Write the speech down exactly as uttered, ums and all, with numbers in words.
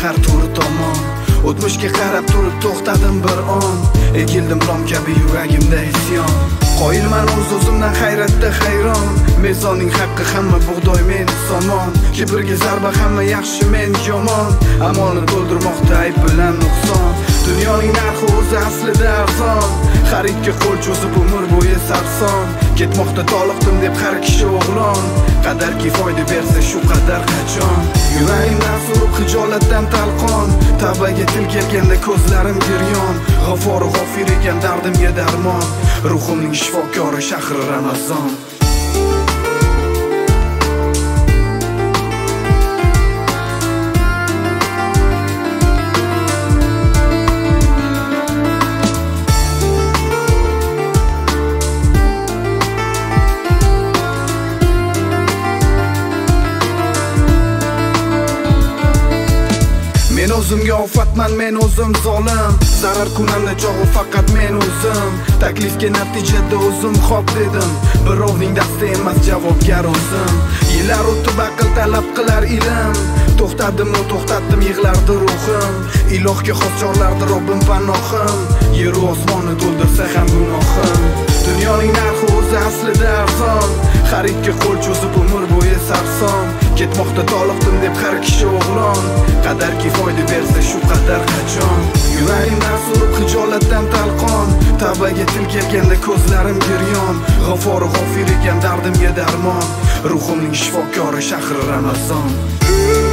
har turi tomon. O'tmishga qarab turib to'xtadim bir on, egildim lom kabi yuragimda isyon. Qoyilman o'z-o'zimdan hayratda hayron, mezoning haqqi hamma bug'doy men somon. Kibrga zarba hamma yaxshi men yomon, amolni to'ldirmoqda ayb bilan nuqson. Dunyoning narxi o'zi aslida arzon, xaridga qo'l cho'zib umr bo'yi sarson. Ketmoqda toliqdim deb har kishi o'g'lon, qadarki foyda bersa shu qadar qachon. Yuragimdan surib hijolatdan talqon, tavbaga til kelganda ko'zlarim giryon. G'afori g'ofir ekan dardimga darmon, ruhimning shifokori shahri Ramazon. Men o'zimga ofatman, men o'zim zolim, zarar kunamda chog'i faqat men o'zim. Taklifga natijada o'zim xo'p dedim, birovning dasti emas javobgar o'zim. Yillar o'tib aql talab qilar ilm, to'xtadim u to'xtatdim yig'lardi ruhim. Ilohga xos chorlardi Robbim panohim, yer u osmonni to'ldirsa ham gunohim. Dunyoning narxi o'zi aslida arzon, xaridga qo'l cho'zib umr bo'yi sarson. Ketmoqda toliqdim deb har kishi o'g'lon, qadarki foyda bersa shu qadar qachon. Yuragimdan surib hijolatdan talqon, tavbaga til kelganda ko'zlarim giryon. G'afori g'ofir ekan dardimga darmon, ruhimning shifokori shahri Ramazon.